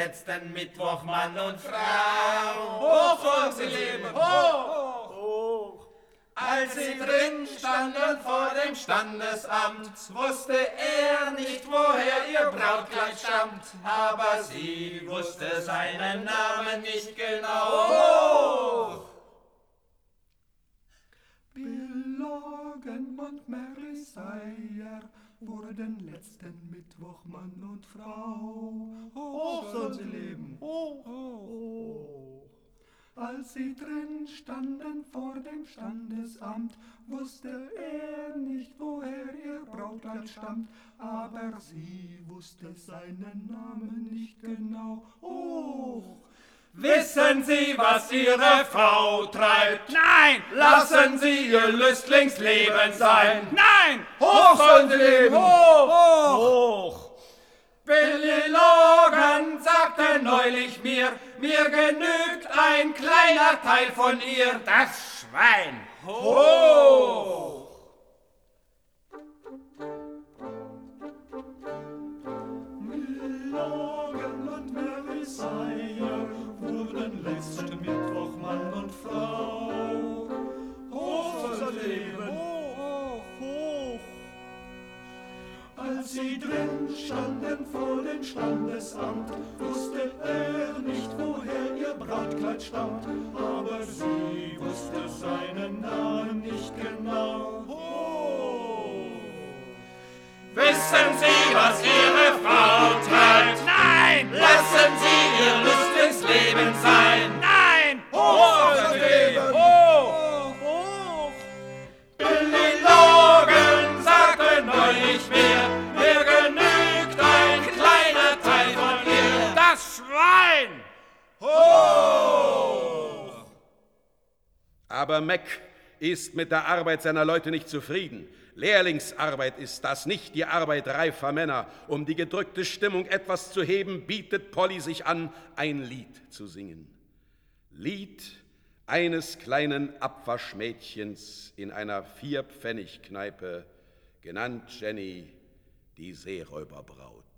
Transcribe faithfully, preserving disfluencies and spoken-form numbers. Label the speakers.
Speaker 1: letzten Mittwoch Mann und Frau. Hoch vor sie leben, hoch, hoch. Als sie drin standen vor dem Standesamt, wusste er nicht, woher ihr Brautkleid stammt, aber sie wusste seinen Namen nicht genau. Hoch!
Speaker 2: Bill Logan und Mary Sayer wurden letzten Mittwoch Mann und Frau. Hoch sollen sie leben, hoch, hoch. Als sie drin standen vor dem Standesamt, wusste er nicht, woher ihr Brautkleid stammt, aber sie wusste seinen Namen nicht genau. Hoch!
Speaker 1: Wissen Sie, was Ihre Frau treibt?
Speaker 3: Nein!
Speaker 1: Lassen Sie Ihr Lüstlingsleben sein.
Speaker 3: Nein!
Speaker 1: Hoch sollen Sie leben!
Speaker 3: Hoch! Hoch! Hoch!
Speaker 1: Billy Logan sagte neulich mir, mir genügt ein kleiner Teil von ihr.
Speaker 3: Das Schwein!
Speaker 1: Hoch!
Speaker 2: Bill Logan und Mary Sayer wurden letzten Mittwoch Mann und Frau. Hoch soll sie leben, hoch, hoch. Als sie drin standen vor dem Standesamt, wusste er nicht, woher ihr Brautkleid stammt, aber sie wusste seinen Namen nicht genau. Hoch!
Speaker 1: Wissen Sie, was Ihre Frau treibt?
Speaker 3: Nein!
Speaker 1: Lassen Sie Ihr Lüstlingsleben sein.
Speaker 3: Nein!
Speaker 1: Hoch sollen Sie leben!
Speaker 3: Hoch! Hoch!
Speaker 1: Billy Logan sagte neulich mir, mir genügt ein kleiner Teil von ihr.
Speaker 3: Das Schwein!
Speaker 1: Hoch!
Speaker 4: Aber Mac ist mit der Arbeit seiner Leute nicht zufrieden. Lehrlingsarbeit ist das, nicht die Arbeit reifer Männer. Um die gedrückte Stimmung etwas zu heben, bietet Polly sich an, ein Lied zu singen. Lied eines kleinen Abwaschmädchens in einer Vierpfennigkneipe, genannt Jenny, die Seeräuberbraut.